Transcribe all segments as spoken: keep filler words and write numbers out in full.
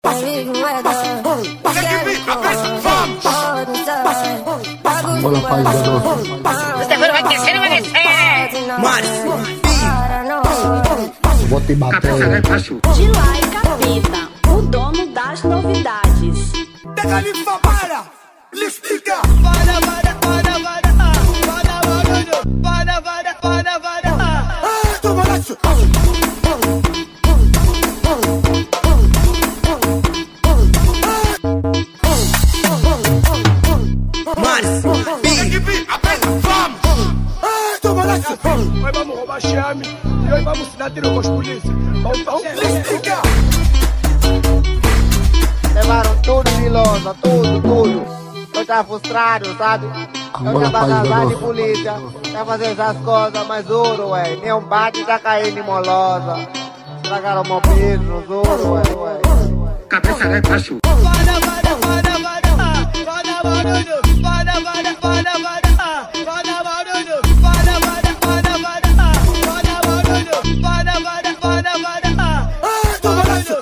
Comigo é dor. Bola paizador. Stefano vai descer, vai descer. Márcio. Vou te bater. De lá e capita, o dono das novidades. Pega ali, para! Lhe explica! Para, para, para, para! Para, para, para, para, para! Ah, toma laço! Márcio. Equipe, aperta, vamos! Ah, toma laço! Nós vamos roubar chame e nós vamos dar tiro com os polícias. Vamos, vamos! Lhe explica! Levaram tudo de lousa, tudo, tudo. Eu tava frustrado, sabe? Eu já tava de polícia, já fazer essas coisas, mas ouro, ué. Nem um bate já caiu em molosa. Estragaram meu beijo, nos ouro, ué, ué. Cabeça lá embaixo. Para, para, para, para! Para, barulho! Para, para, para, para! Para, barulho! Para, para, para, para! Para, barulho! Para, para, para, para! Ah, toma laço!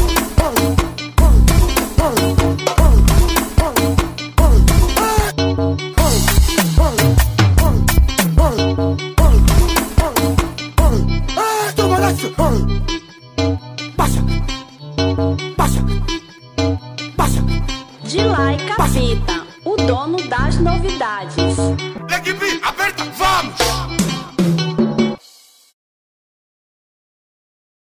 Ah, toma laço! Baixa! Baixa! Baixa! De lá e capita, o dono das novidades. Equipe, aperta, vamos!